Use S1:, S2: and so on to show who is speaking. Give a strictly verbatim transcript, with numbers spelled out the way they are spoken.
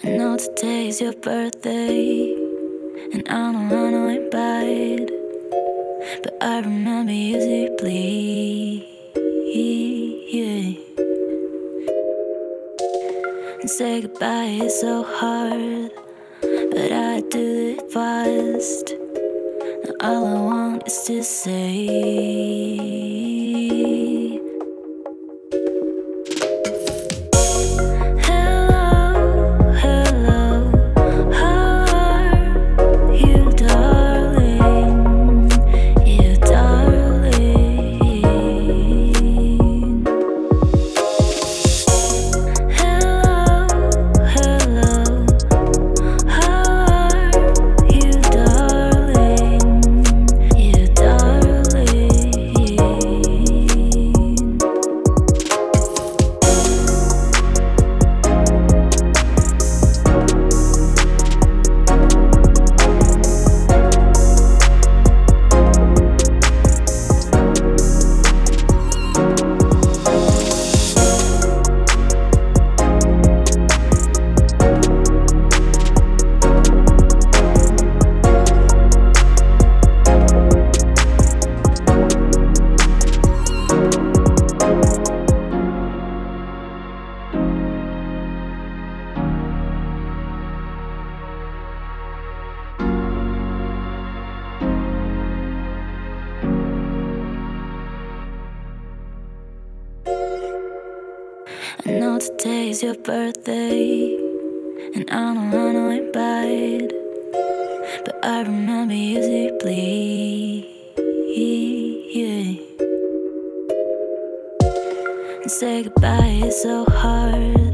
S1: I know today's your birthday, and I know, I know I'm bad, but I remember you deeply, yeah. And say goodbye is so hard, but I do it fast. Now all I want is to say I know today's your birthday, and I know, I know I'm bad, but I remember you deeply, yeah. And say goodbye is so hard,